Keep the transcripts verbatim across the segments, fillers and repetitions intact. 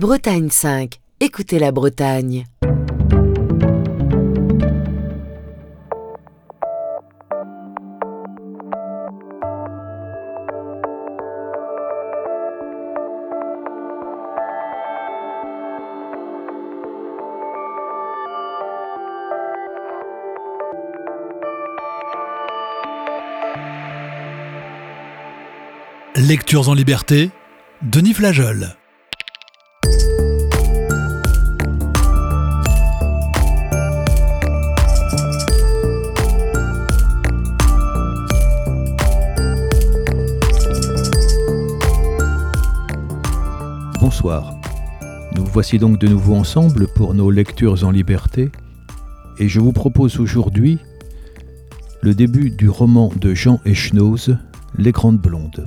Bretagne cinq, écoutez la Bretagne. Lectures en liberté, Denis Flageol. Bonsoir. Nous voici donc de nouveau ensemble pour nos lectures en liberté et je vous propose aujourd'hui le début du roman de Jean Echenoz, Les Grandes Blondes.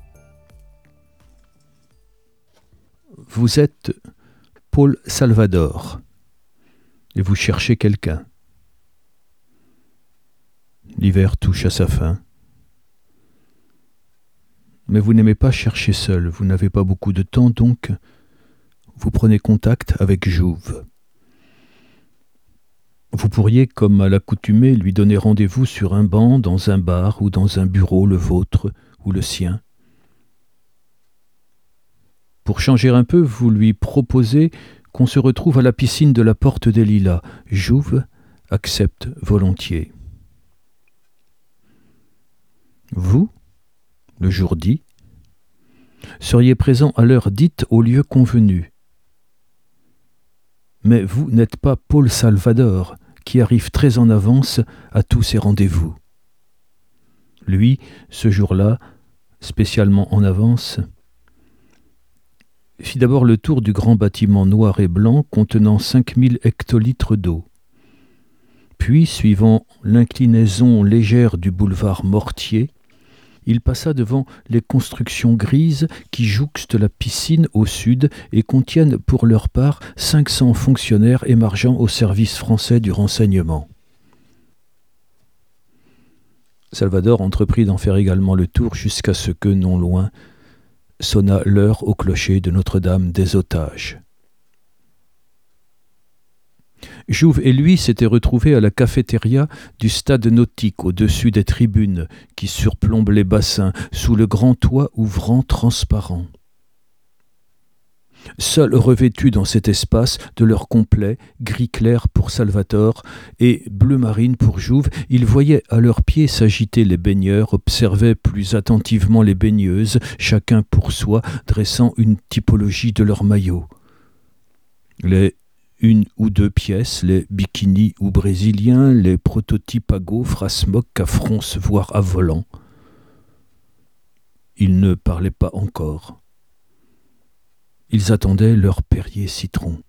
Vous êtes Paul Salvador et vous cherchez quelqu'un. L'hiver touche à sa fin. Mais vous n'aimez pas chercher seul, vous n'avez pas beaucoup de temps, donc vous prenez contact avec Jouve. Vous pourriez, comme à l'accoutumée, lui donner rendez-vous sur un banc, dans un bar ou dans un bureau, le vôtre ou le sien. Pour changer un peu, vous lui proposez qu'on se retrouve à la piscine de la Porte des Lilas. Jouve accepte volontiers. Vous, le jour dit, seriez présent à l'heure dite au lieu convenu. Mais vous n'êtes pas Paul Salvador, qui arrive très en avance à tous ses rendez-vous. Lui, ce jour-là, spécialement en avance, fit d'abord le tour du grand bâtiment noir et blanc contenant cinq mille hectolitres d'eau. Puis, suivant l'inclinaison légère du boulevard Mortier, il passa devant les constructions grises qui jouxtent la piscine au sud et contiennent pour leur part cinq cents fonctionnaires émargeant au service français du renseignement. Salvador entreprit d'en faire également le tour jusqu'à ce que, non loin, sonna l'heure au clocher de Notre-Dame des Otages. Jouve et lui s'étaient retrouvés à la cafétéria du stade nautique au-dessus des tribunes qui surplombent les bassins sous le grand toit ouvrant transparent. Seuls revêtus dans cet espace de leur complet, gris clair pour Salvatore et bleu marine pour Jouve, ils voyaient à leurs pieds s'agiter les baigneurs, observaient plus attentivement les baigneuses, chacun pour soi, dressant une typologie de leurs maillots. Les une ou deux pièces, les bikinis ou brésiliens, les prototypes à gaufres, à smock, à fronce, voire à volant. Ils ne parlaient pas encore. Ils attendaient leur Perrier citron.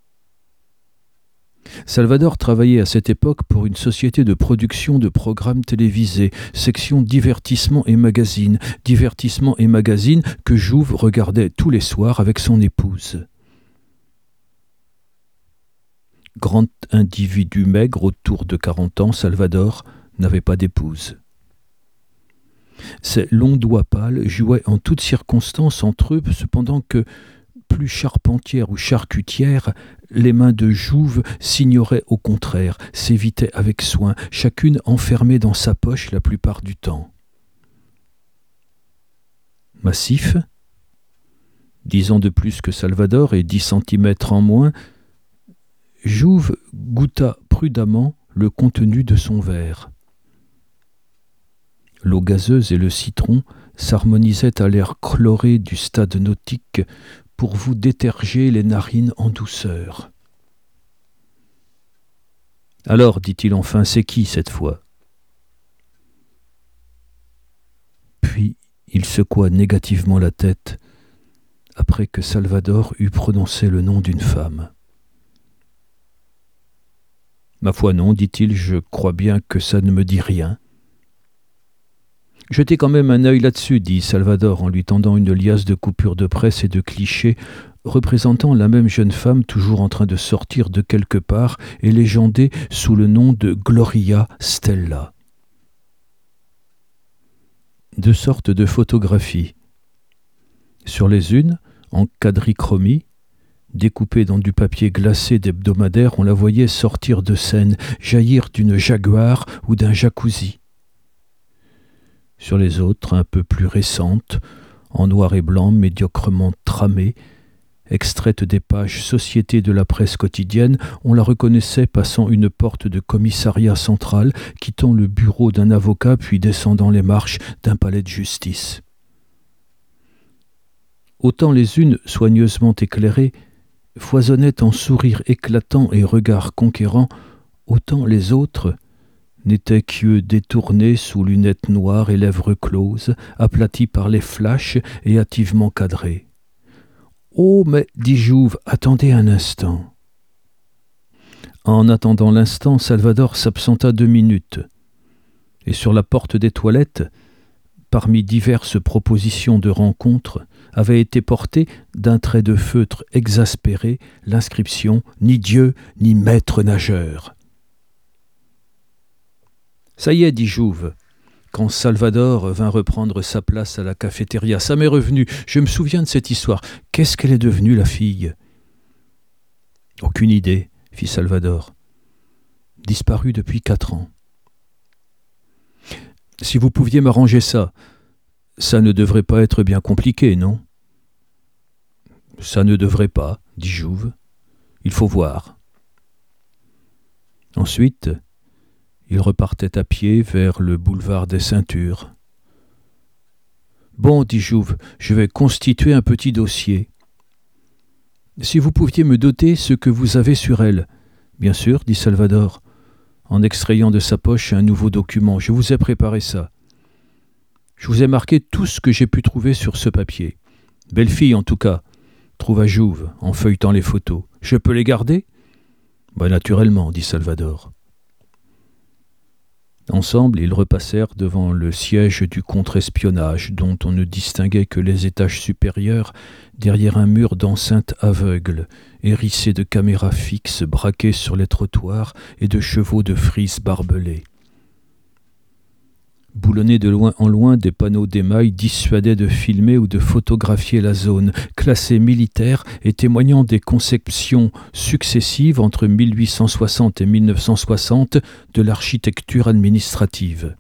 Salvador travaillait à cette époque pour une société de production de programmes télévisés, section divertissement et magazine, divertissement et magazine que Jouve regardait tous les soirs avec son épouse. Grand individu maigre autour de quarante ans, Salvador n'avait pas d'épouse. Ses longs doigts pâles jouaient en toutes circonstances entre eux, cependant que, plus charpentière ou charcutière, les mains de Jouve s'ignoraient au contraire, s'évitaient avec soin, chacune enfermée dans sa poche la plupart du temps. Massif, dix ans de plus que Salvador et dix centimètres en moins, Jouve goûta prudemment le contenu de son verre. L'eau gazeuse et le citron s'harmonisaient à l'air chloré du stade nautique pour vous déterger les narines en douceur. « Alors, dit-il enfin, c'est qui cette fois ?» Puis il secoua négativement la tête après que Salvador eut prononcé le nom d'une femme. « Ma foi non, dit-il, je crois bien que ça ne me dit rien. » « Jetez quand même un œil là-dessus, dit Salvador en lui tendant une liasse de coupures de presse et de clichés représentant la même jeune femme toujours en train de sortir de quelque part et légendée sous le nom de Gloria Stella. Deux sortes de photographies. Sur les unes, en quadrichromie, Découpée dans du papier glacé d'hebdomadaire, on la voyait sortir de scène, jaillir d'une Jaguar ou d'un jacuzzi. Sur les autres, un peu plus récentes, en noir et blanc, médiocrement tramées, extraite des pages Société de la presse quotidienne, on la reconnaissait passant une porte de commissariat central, quittant le bureau d'un avocat puis descendant les marches d'un palais de justice. Autant les unes, soigneusement éclairées, foisonnaient en sourires éclatants et regards conquérants, autant les autres n'étaient qu'yeux détournés sous lunettes noires et lèvres closes, aplatis par les flashs et hâtivement cadrés. « Oh, mais, dit Jouve, attendez un instant. » En attendant l'instant, Salvador s'absenta deux minutes. Et sur la porte des toilettes, parmi diverses propositions de rencontres, avait été portée, d'un trait de feutre exaspéré, l'inscription « Ni Dieu, ni maître nageur ». « Ça y est, dit Jouve, quand Salvador vint reprendre sa place à la cafétéria. Ça m'est revenu, je me souviens de cette histoire. Qu'est-ce qu'elle est devenue, la fille ?»« Aucune idée, fit Salvador. Disparue depuis quatre ans. »« Si vous pouviez m'arranger ça, ça ne devrait pas être bien compliqué, non ?»« Ça ne devrait pas, dit Jouve. Il faut voir. » Ensuite, il repartait à pied vers le boulevard des Ceintures. « Bon, dit Jouve, je vais constituer un petit dossier. Si vous pouviez me doter ce que vous avez sur elle. »« Bien sûr, dit Salvador, en extrayant de sa poche un nouveau document. Je vous ai préparé ça. Je vous ai marqué tout ce que j'ai pu trouver sur ce papier. Belle fille, en tout cas, trouva Jouve en feuilletant les photos. Je peux les garder ? » ?»« Ben, naturellement, dit Salvador. » Ensemble, ils repassèrent devant le siège du contre-espionnage, dont on ne distinguait que les étages supérieurs, derrière un mur d'enceinte aveugle, hérissé de caméras fixes braquées sur les trottoirs et de chevaux de frise barbelés. Boulonnés de loin en loin, des panneaux d'émail dissuadaient de filmer ou de photographier la zone, classée militaire et témoignant des conceptions successives entre mille huit cent soixante et mille neuf cent soixante de l'architecture administrative.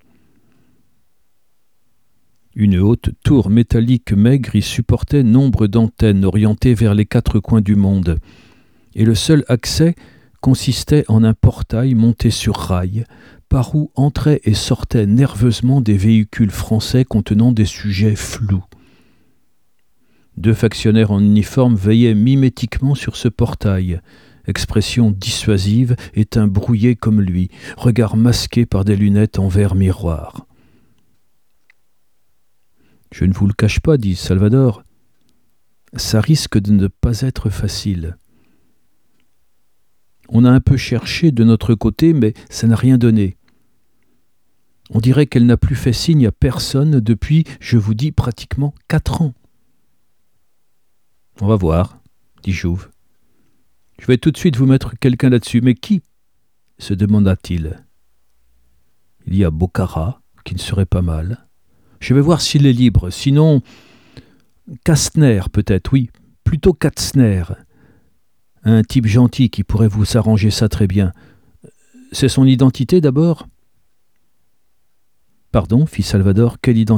Une haute tour métallique maigre y supportait nombre d'antennes orientées vers les quatre coins du monde, et le seul accès consistait en un portail monté sur rails, par où entraient et sortaient nerveusement des véhicules français contenant des sujets flous. Deux factionnaires en uniforme veillaient mimétiquement sur ce portail, expression dissuasive et teint brouillé comme lui, regard masqué par des lunettes en verre miroir. « Je ne vous le cache pas, dit Salvador, ça risque de ne pas être facile. On a un peu cherché de notre côté, mais ça n'a rien donné. On dirait qu'elle n'a plus fait signe à personne depuis, je vous dis, pratiquement quatre ans. »« On va voir, dit Jouve. Je vais tout de suite vous mettre quelqu'un là-dessus. Mais qui ? Se demanda-t-il. Il y a Bocara, qui ne serait pas mal. Je vais voir s'il est libre. Sinon, Kastner peut-être, oui, plutôt Kastner. Un type gentil qui pourrait vous arranger ça très bien. C'est son identité d'abord ? » « Pardon, fit Salvador, quelle identité ? » ?»«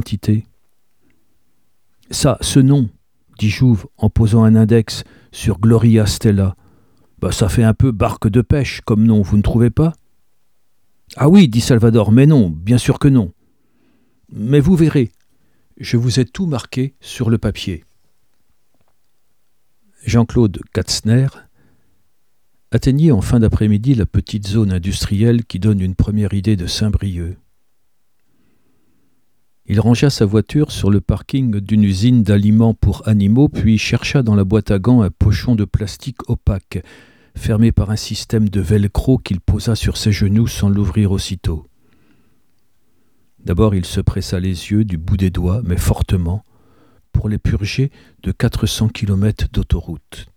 Ça, ce nom, dit Jouve en posant un index sur Gloria Stella. Bah, ça fait un peu barque de pêche comme nom, vous ne trouvez pas ? » ?»« Ah oui, dit Salvador, mais non, bien sûr que non. Mais vous verrez, je vous ai tout marqué sur le papier. » Jean-Claude Kastner atteignit en fin d'après-midi la petite zone industrielle qui donne une première idée de Saint-Brieuc. Il rangea sa voiture sur le parking d'une usine d'aliments pour animaux, puis chercha dans la boîte à gants un pochon de plastique opaque, fermé par un système de velcro qu'il posa sur ses genoux sans l'ouvrir aussitôt. D'abord, il se pressa les yeux du bout des doigts, mais fortement, pour les purger de quatre cents kilomètres d'autoroute.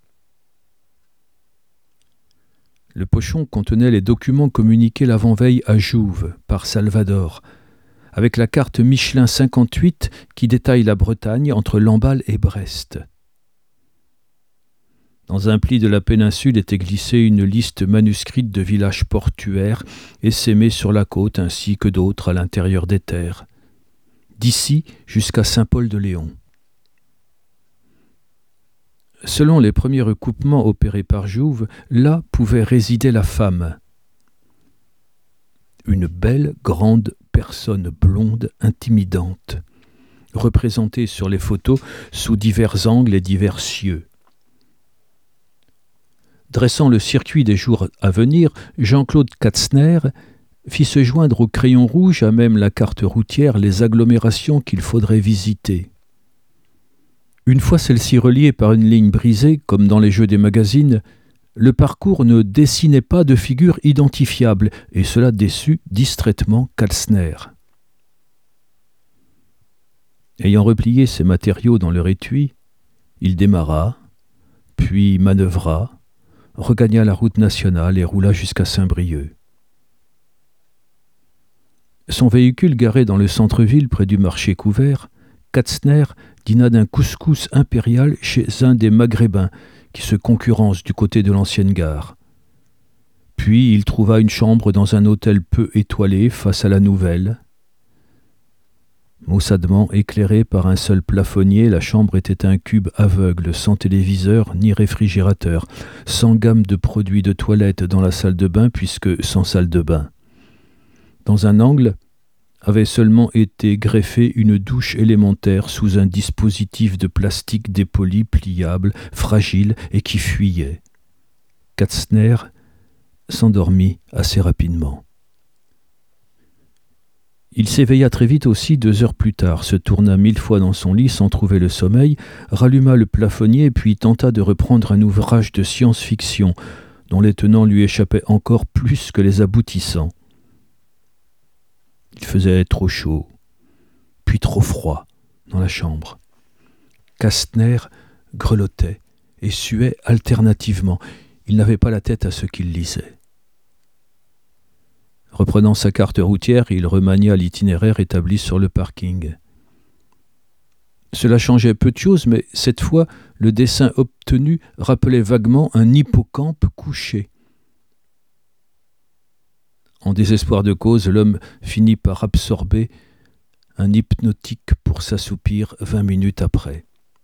Le pochon contenait les documents communiqués l'avant-veille à Jouve par Salvador, avec la carte Michelin cinquante-huit qui détaille la Bretagne entre Lamballe et Brest. Dans un pli de la péninsule était glissée une liste manuscrite de villages portuaires essaimés sur la côte ainsi que d'autres à l'intérieur des terres, d'ici jusqu'à Saint-Paul-de-Léon. Selon les premiers recoupements opérés par Jouve, là pouvait résider la femme. Une belle, grande personne blonde, intimidante, représentée sur les photos sous divers angles et divers cieux. Dressant le circuit des jours à venir, Jean-Claude Katzner fit se joindre au crayon rouge à même la carte routière les agglomérations qu'il faudrait visiter. Une fois celle-ci reliée par une ligne brisée, comme dans les jeux des magazines, le parcours ne dessinait pas de figure identifiable, et cela déçut distraitement Katzner. Ayant replié ses matériaux dans leur étui, il démarra, puis manœuvra, regagna la route nationale et roula jusqu'à Saint-Brieuc. Son véhicule garé dans le centre-ville près du marché couvert, Katzner dîna d'un couscous impérial chez un des Maghrébins qui se concurrencent du côté de l'ancienne gare. Puis il trouva une chambre dans un hôtel peu étoilé face à la nouvelle. Maussadement éclairée par un seul plafonnier, la chambre était un cube aveugle, sans téléviseur ni réfrigérateur, sans gamme de produits de toilette dans la salle de bain puisque sans salle de bain. Dans un angle avait seulement été greffée une douche élémentaire sous un dispositif de plastique dépoli, pliable, fragile et qui fuyait. Katzner s'endormit assez rapidement. Il s'éveilla très vite aussi deux heures plus tard, se tourna mille fois dans son lit sans trouver le sommeil, ralluma le plafonnier puis tenta de reprendre un ouvrage de science-fiction dont les tenants lui échappaient encore plus que les aboutissants. Il faisait trop chaud, puis trop froid dans la chambre. Katzner grelottait et suait alternativement. Il n'avait pas la tête à ce qu'il lisait. Reprenant sa carte routière, il remania l'itinéraire établi sur le parking. Cela changeait peu de choses, mais cette fois, le dessin obtenu rappelait vaguement un hippocampe couché. En désespoir de cause, l'homme finit par absorber un hypnotique pour s'assoupir vingt minutes après.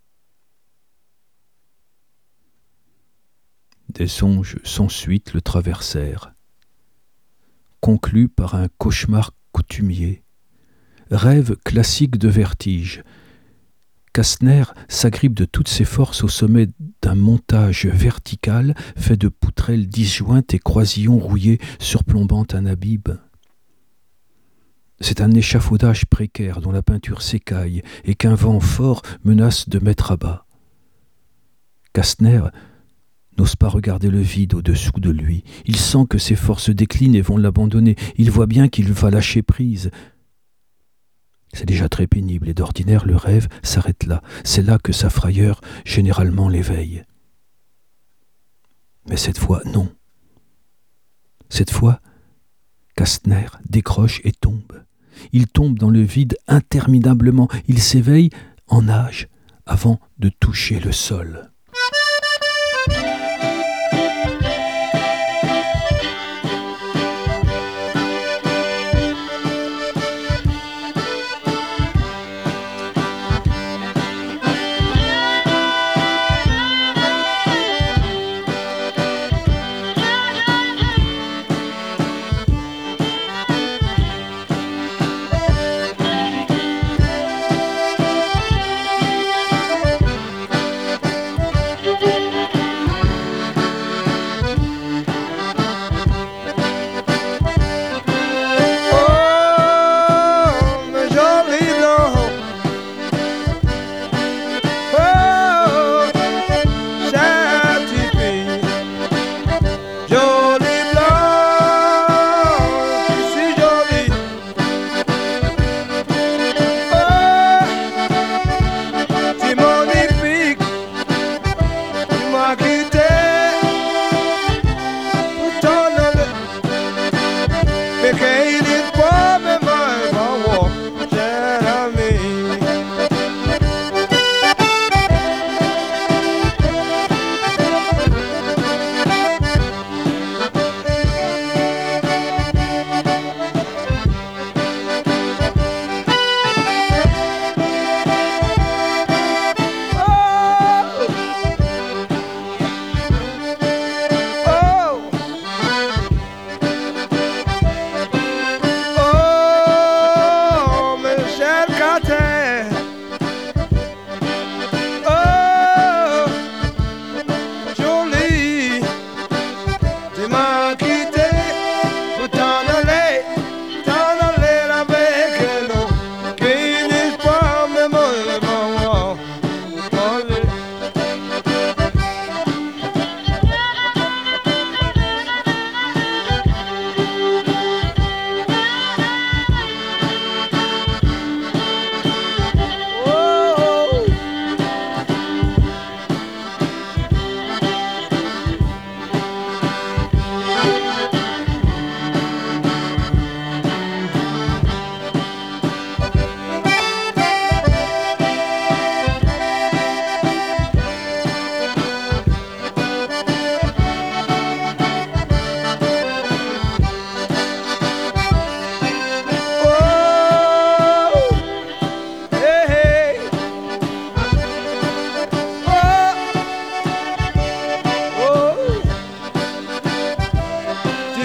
Des songes sans suite le traversèrent, conclus par un cauchemar coutumier, rêve classique de vertige. Katzner s'agrippe de toutes ses forces au sommet d'un montage vertical fait de poutrelles disjointes et croisillons rouillés surplombant un abîme. C'est un échafaudage précaire dont la peinture s'écaille et qu'un vent fort menace de mettre à bas. Katzner n'ose pas regarder le vide au-dessous de lui. Il sent que ses forces déclinent et vont l'abandonner. Il voit bien qu'il va lâcher prise. C'est déjà très pénible et d'ordinaire le rêve s'arrête là. C'est là que sa frayeur généralement l'éveille. Mais cette fois, non. Cette fois, Katzner décroche et tombe. Il tombe dans le vide interminablement. Il s'éveille en nage avant de toucher le sol.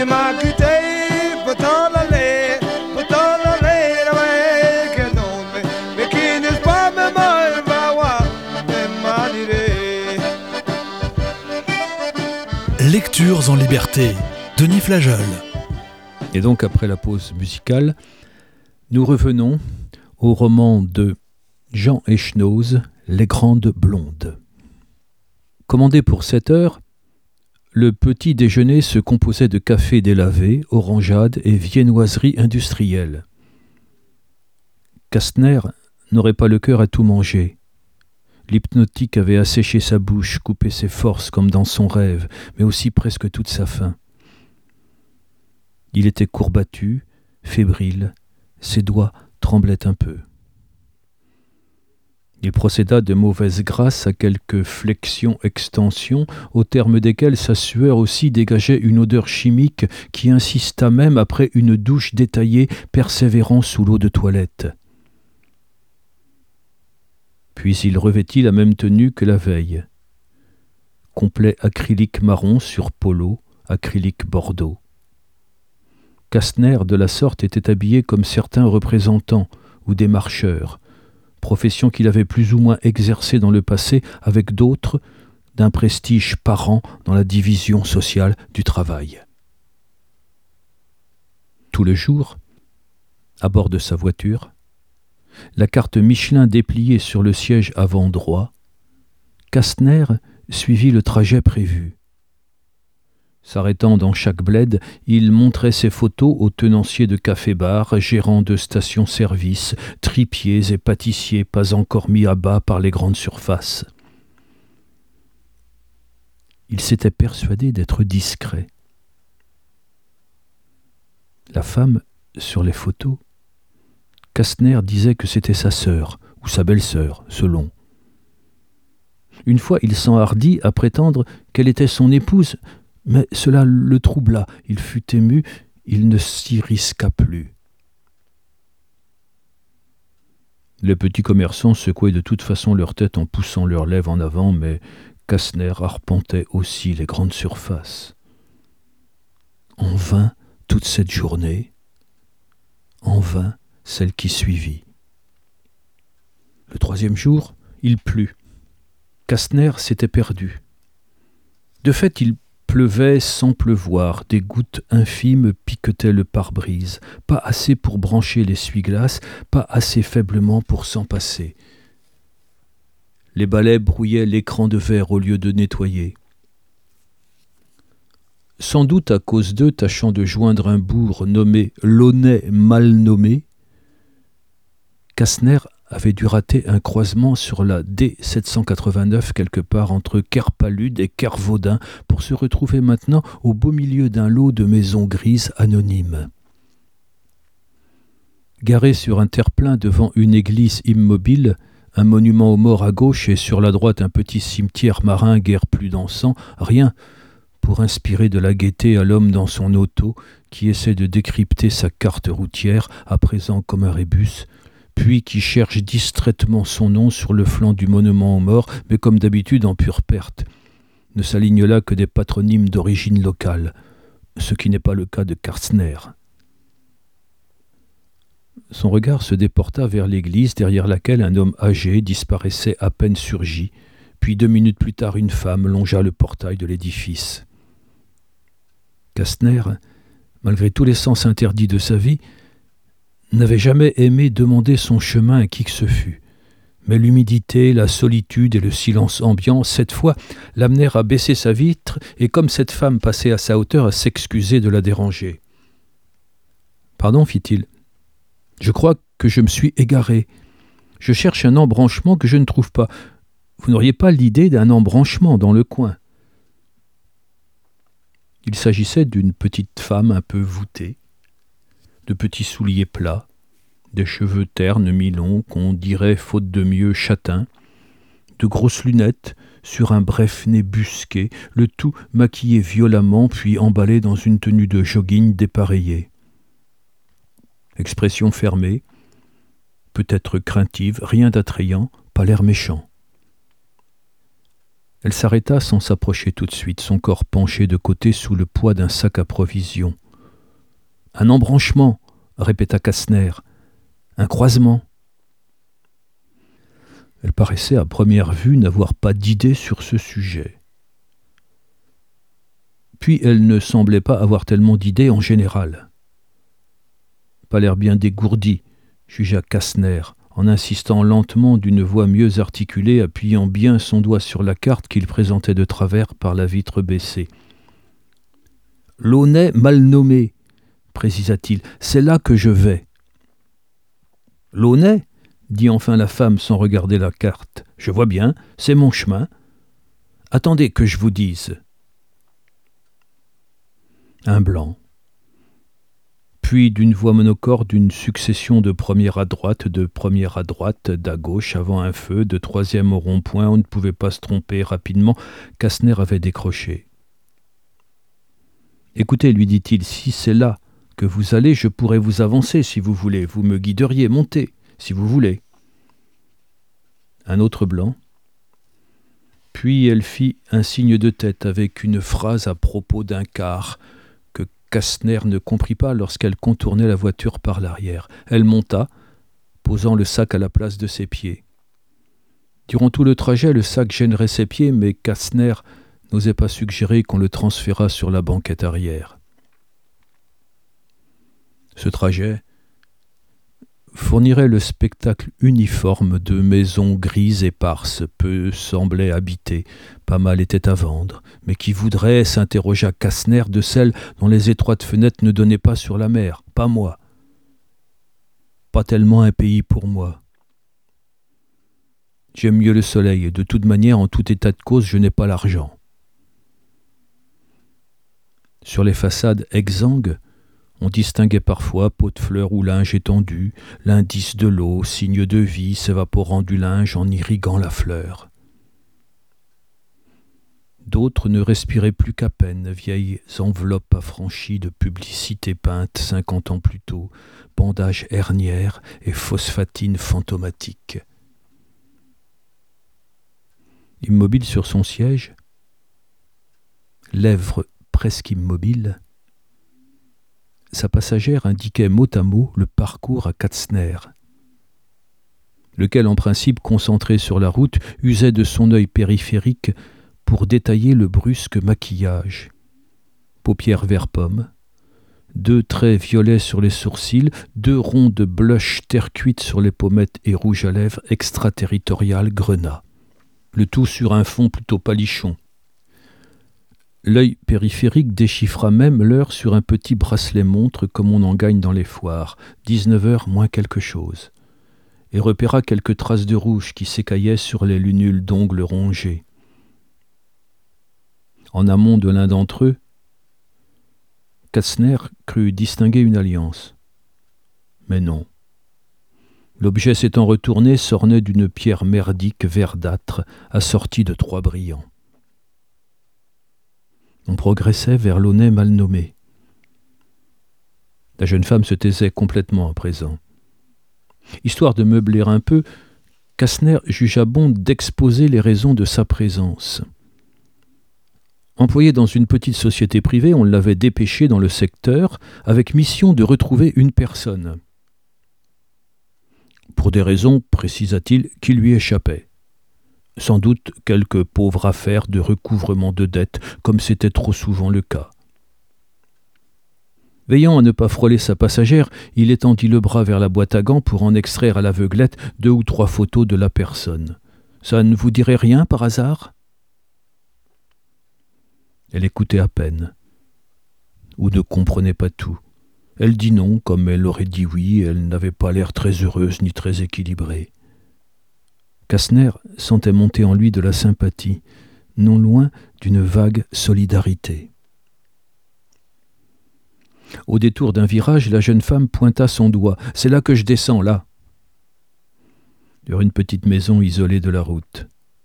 m'a quitté, pourtant l'aller, pourtant l'aller, ouais, que non, mais, mais qui n'est pas me mal, va voir, mais mal iré. Lectures en liberté, Denis Flageol. Et donc, après la pause musicale, nous revenons au roman de Jean Echenoz, Les Grandes Blondes. Commandé pour sept heures, le petit déjeuner se composait de café délavé, orangeade et viennoiserie industrielle. Kastner n'aurait pas le cœur à tout manger. L'hypnotique avait asséché sa bouche, coupé ses forces comme dans son rêve, mais aussi presque toute sa faim. Il était courbattu, fébrile, ses doigts tremblaient un peu. Il procéda de mauvaise grâce à quelques flexions-extensions, au terme desquelles sa sueur aussi dégageait une odeur chimique qui insista même après une douche détaillée persévérant sous l'eau de toilette. Puis il revêtit la même tenue que la veille. Complet acrylique marron sur polo, acrylique bordeaux. Kastner, de la sorte, était habillé comme certains représentants ou des marcheurs, profession qu'il avait plus ou moins exercée dans le passé avec d'autres d'un prestige parent dans la division sociale du travail. Tout le jour, à bord de sa voiture, la carte Michelin dépliée sur le siège avant droit, Kastner suivit le trajet prévu. S'arrêtant dans chaque bled, il montrait ses photos aux tenanciers de café-bar, gérants de stations-service, tripiers et pâtissiers pas encore mis à bas par les grandes surfaces. Il s'était persuadé d'être discret. La femme, sur les photos, Kastner disait que c'était sa sœur, ou sa belle-sœur, selon. Une fois, il s'enhardit à prétendre qu'elle était son épouse, mais cela le troubla, il fut ému, il ne s'y risqua plus. Les petits commerçants secouaient de toute façon leur tête en poussant leurs lèvres en avant, mais Kastner arpentait aussi les grandes surfaces. En vain toute cette journée, en vain celle qui suivit. Le troisième jour, il plut. Kastner s'était perdu. De fait, il pleuvait sans pleuvoir, des gouttes infimes piquetaient le pare-brise, pas assez pour brancher l'essuie-glace, pas assez faiblement pour s'en passer. Les balais brouillaient l'écran de verre au lieu de nettoyer. Sans doute à cause d'eux, tâchant de joindre un bourg nommé Launay mal nommé, Kastner avait dû rater un croisement sur la D sept cent quatre-vingt-neuf quelque part entre Kerpalude et Kervaudin pour se retrouver maintenant au beau milieu d'un lot de maisons grises anonymes. Garé sur un terre-plein devant une église immobile, un monument aux morts à gauche et sur la droite un petit cimetière marin guère plus dansant, rien pour inspirer de la gaieté à l'homme dans son auto qui essaie de décrypter sa carte routière, à présent comme un rébus, puis qui cherche distraitement son nom sur le flanc du monument aux morts, mais comme d'habitude en pure perte. Ne s'alignent là que des patronymes d'origine locale, ce qui n'est pas le cas de Kastner. Son regard se déporta vers l'église derrière laquelle un homme âgé disparaissait à peine surgi, puis deux minutes plus tard une femme longea le portail de l'édifice. Kastner, malgré tous les sens interdits de sa vie, n'avait jamais aimé demander son chemin à qui que ce fût. Mais l'humidité, la solitude et le silence ambiant, cette fois, l'amenèrent à baisser sa vitre et, comme cette femme passait à sa hauteur, à s'excuser de la déranger. « Pardon, fit-il. Je crois que je me suis égaré. Je cherche un embranchement que je ne trouve pas. Vous n'auriez pas l'idée d'un embranchement dans le coin ?» Il s'agissait d'une petite femme un peu voûtée, de petits souliers plats, des cheveux ternes mi-longs qu'on dirait, faute de mieux, châtains, de grosses lunettes sur un bref nez busqué, le tout maquillé violemment puis emballé dans une tenue de jogging dépareillée. Expression fermée, peut-être craintive, rien d'attrayant, pas l'air méchant. Elle s'arrêta sans s'approcher tout de suite, son corps penché de côté sous le poids d'un sac à provisions. « Un embranchement !» répéta Kastner. « Un croisement !» Elle paraissait à première vue n'avoir pas d'idée sur ce sujet. Puis elle ne semblait pas avoir tellement d'idées en général. « Pas l'air bien dégourdi », jugea Kastner, en insistant lentement d'une voix mieux articulée, appuyant bien son doigt sur la carte qu'il présentait de travers par la vitre baissée. « Launay mal nommé, précisa-t-il, c'est là que je vais. »« Launay ?» dit enfin la femme sans regarder la carte. « Je vois bien, c'est mon chemin. Attendez que je vous dise. » Un blanc. Puis d'une voix monocorde, une succession de première à droite, de première à droite, d'à gauche, avant un feu, de troisième au rond-point, on ne pouvait pas se tromper rapidement. Kastner avait décroché. « Écoutez, lui dit-il, si c'est là que vous allez, je pourrais vous avancer si vous voulez, vous me guideriez, montez, si vous voulez. » Un autre blanc. Puis elle fit un signe de tête avec une phrase à propos d'un car que Kastner ne comprit pas lorsqu'elle contournait la voiture par l'arrière. Elle monta, posant le sac à la place de ses pieds. Durant tout le trajet, le sac gênerait ses pieds, mais Kastner n'osait pas suggérer qu'on le transférât sur la banquette arrière. Ce trajet fournirait le spectacle uniforme de maisons grises éparses, peu semblaient habitées, pas mal étaient à vendre, mais qui voudrait, s'interrogea Kastner, de celles dont les étroites fenêtres ne donnaient pas sur la mer, pas moi. Pas tellement un pays pour moi. J'aime mieux le soleil, et de toute manière, en tout état de cause, je n'ai pas l'argent. Sur les façades exsangues, on distinguait parfois pots de fleurs ou linge étendu, l'indice de l'eau, signe de vie s'évaporant du linge en irriguant la fleur. D'autres ne respiraient plus qu'à peine, vieilles enveloppes affranchies de publicités peintes cinquante ans plus tôt, bandages hernières et phosphatines fantomatiques. Immobile sur son siège, lèvres presque immobiles, sa passagère indiquait mot à mot le parcours à Kastner, lequel, en principe concentré sur la route, usait de son œil périphérique pour détailler le brusque maquillage. Paupières vert pomme, deux traits violets sur les sourcils, deux ronds de blush terre cuite sur les pommettes et rouge à lèvres extraterritorial grenat. Le tout sur un fond plutôt palichon. L'œil périphérique déchiffra même l'heure sur un petit bracelet-montre comme on en gagne dans les foires, dix-neuf heures moins quelque chose, et repéra quelques traces de rouge qui s'écaillaient sur les lunules d'ongles rongés. En amont de l'un d'entre eux, Kastner crut distinguer une alliance. Mais non. L'objet s'étant retourné s'ornait d'une pierre merdique verdâtre assortie de trois brillants. On progressait vers Launay mal nommé. La jeune femme se taisait complètement à présent. Histoire de meubler un peu, Kastner jugea bon d'exposer les raisons de sa présence. Employé dans une petite société privée, on l'avait dépêché dans le secteur avec mission de retrouver une personne. Pour des raisons, précisa-t-il, qui lui échappaient. Sans doute quelque pauvre affaire de recouvrement de dettes, comme c'était trop souvent le cas. Veillant à ne pas frôler sa passagère, il étendit le bras vers la boîte à gants pour en extraire à l'aveuglette deux ou trois photos de la personne. « Ça ne vous dirait rien par hasard ?» Elle écoutait à peine, ou ne comprenait pas tout. Elle dit non, comme elle aurait dit oui, elle n'avait pas l'air très heureuse ni très équilibrée. Kastner sentait monter en lui de la sympathie, non loin d'une vague solidarité. Au détour d'un virage, la jeune femme pointa son doigt. « C'est là que je descends, là !» Vers une petite maison isolée de la route.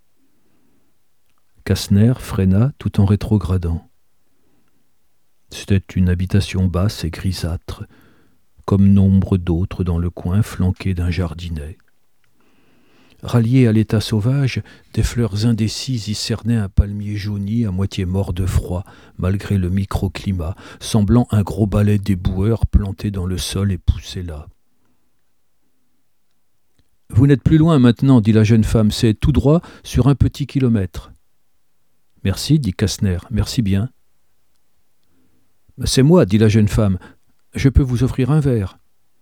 Kastner freina tout en rétrogradant. C'était une habitation basse et grisâtre, comme nombre d'autres dans le coin flanqué d'un jardinet. Ralliées à l'état sauvage, des fleurs indécises y cernaient un palmier jauni à moitié mort de froid, malgré le microclimat, semblant un gros balai d'éboueurs planté dans le sol et poussé là. « Vous n'êtes plus loin maintenant, dit la jeune femme, c'est tout droit sur un petit kilomètre. »« Merci, dit Kastner, merci bien. »« C'est moi, dit la jeune femme, je peux vous offrir un verre. »«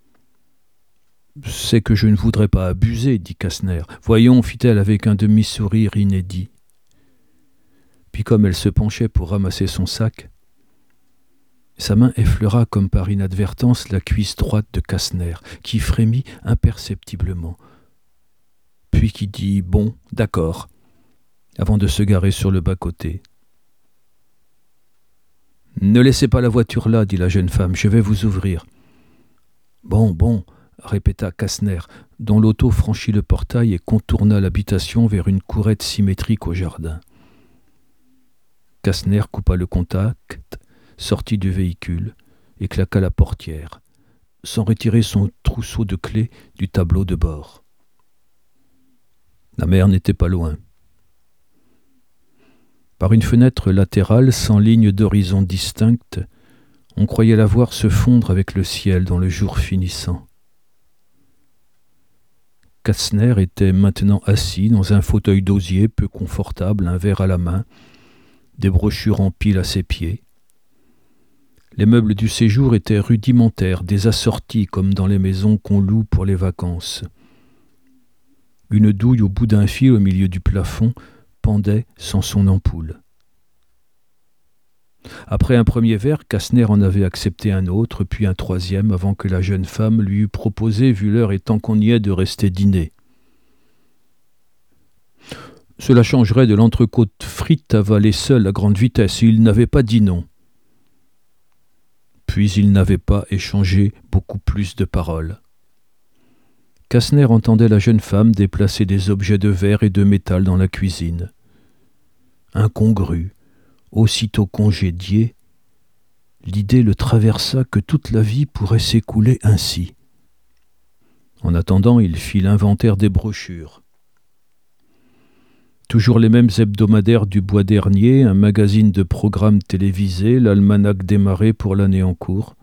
C'est que je ne voudrais pas abuser, dit Kastner. Voyons, fit-elle avec un demi-sourire inédit. Puis comme elle se penchait pour ramasser son sac, sa main effleura comme par inadvertance la cuisse droite de Kastner, qui frémit imperceptiblement, puis qui dit « Bon, d'accord », avant de se garer sur le bas-côté. « Ne laissez pas la voiture là, dit la jeune femme, je vais vous ouvrir. »« Bon, bon », répéta Kastner, dont l'auto franchit le portail et contourna l'habitation vers une courette symétrique au jardin. Kastner coupa le contact, sortit du véhicule et claqua la portière, sans retirer son trousseau de clés du tableau de bord. La mer n'était pas loin. Par une fenêtre latérale, sans ligne d'horizon distincte, on croyait la voir se fondre avec le ciel dans le jour finissant. Kastner était maintenant assis dans un fauteuil d'osier peu confortable, un verre à la main, des brochures en pile à ses pieds. Les meubles du séjour étaient rudimentaires, des assortis comme dans les maisons qu'on loue pour les vacances. Une douille au bout d'un fil au milieu du plafond pendait sans son ampoule. Après un premier verre, Kastner en avait accepté un autre, puis un troisième, avant que la jeune femme lui eût proposé, vu l'heure et tant qu'on y est, de rester dîner. Cela changerait de l'entrecôte frite avalée seule à grande vitesse, et il n'avait pas dit non. Puis il n'avait pas échangé beaucoup plus de paroles. Kastner entendait la jeune femme déplacer des objets de verre et de métal dans la cuisine. Incongru, aussitôt congédié, l'idée le traversa que toute la vie pourrait s'écouler ainsi. En attendant, il fit l'inventaire des brochures. Toujours les mêmes hebdomadaires du Bois dernier, un magazine de programmes télévisés, l'almanach des marées pour l'année en cours.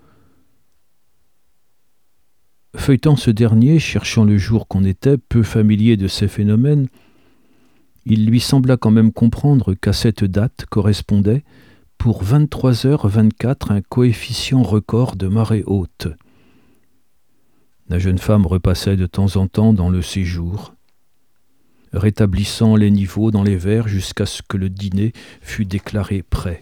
Feuilletant ce dernier, cherchant le jour qu'on était, peu familier de ces phénomènes, il lui sembla quand même comprendre qu'à cette date correspondait, pour vingt-trois heures vingt-quatre, un coefficient record de marée haute. La jeune femme repassait de temps en temps dans le séjour, rétablissant les niveaux dans les verres jusqu'à ce que le dîner fût déclaré prêt.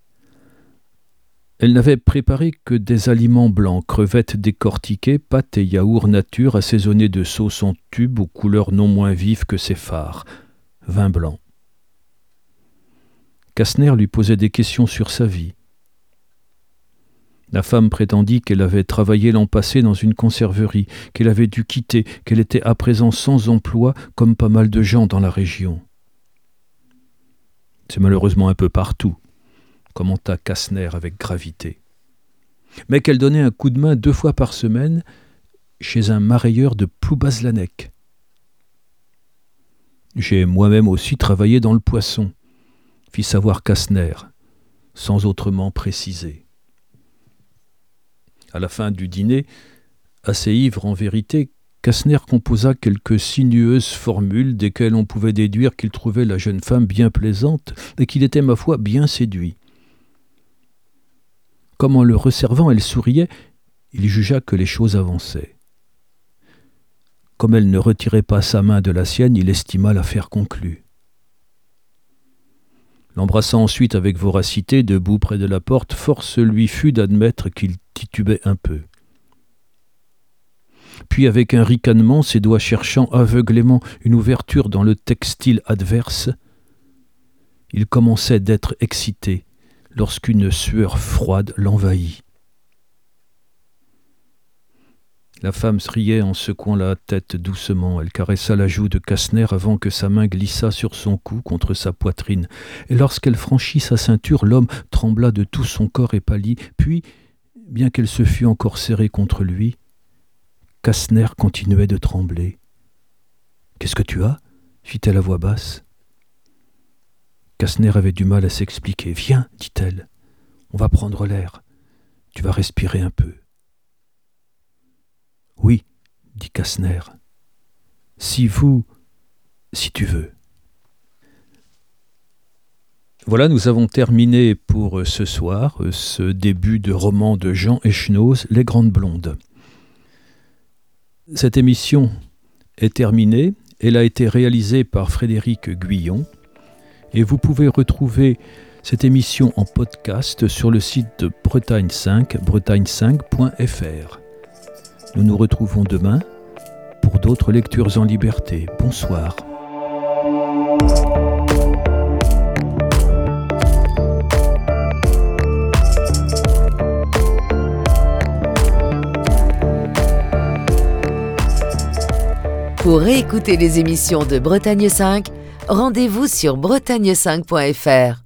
Elle n'avait préparé que des aliments blancs, crevettes décortiquées, pâtes et yaourts nature assaisonnés de sauce en tube aux couleurs non moins vives que ses phares, vin blanc. Kastner lui posait des questions sur sa vie. La femme prétendit qu'elle avait travaillé l'an passé dans une conserverie, qu'elle avait dû quitter, qu'elle était à présent sans emploi comme pas mal de gens dans la région. C'est malheureusement un peu partout, commenta Kastner avec gravité. Mais qu'elle donnait un coup de main deux fois par semaine chez un marailleur de Ploubazlanec. J'ai moi-même aussi travaillé dans le poisson, fit savoir Kastner, sans autrement préciser. À la fin du dîner, assez ivre en vérité, Kastner composa quelques sinueuses formules desquelles on pouvait déduire qu'il trouvait la jeune femme bien plaisante et qu'il était, ma foi, bien séduit. Comme en le resservant, elle souriait, il jugea que les choses avançaient. Comme elle ne retirait pas sa main de la sienne, il estima l'affaire conclue. L'embrassant ensuite avec voracité, debout près de la porte, force lui fut d'admettre qu'il titubait un peu. Puis, avec un ricanement, ses doigts cherchant aveuglément une ouverture dans le textile adverse, il commençait d'être excité lorsqu'une sueur froide l'envahit. La femme riait en secouant la tête doucement. Elle caressa la joue de Kastner avant que sa main glissât sur son cou contre sa poitrine. Et lorsqu'elle franchit sa ceinture, l'homme trembla de tout son corps et pâlit. Puis, bien qu'elle se fût encore serrée contre lui, Kastner continuait de trembler, « Qu'est-ce que tu as » fit-elle à voix basse. Kastner avait du mal à s'expliquer. « Viens, dit-elle, on va prendre l'air. Tu vas respirer un peu. »« Oui, dit Kastner. Si vous, si tu veux. » Voilà, nous avons terminé pour ce soir ce début de roman de Jean Echenoz, Les Grandes Blondes. Cette émission est terminée. Elle a été réalisée par Frédéric Guyon et vous pouvez retrouver cette émission en podcast sur le site de Bretagne cinq, bretagne cinq point f r. Nous nous retrouvons demain pour d'autres lectures en liberté. Bonsoir. Pour réécouter les émissions de Bretagne cinq, rendez-vous sur bretagne cinq point f r.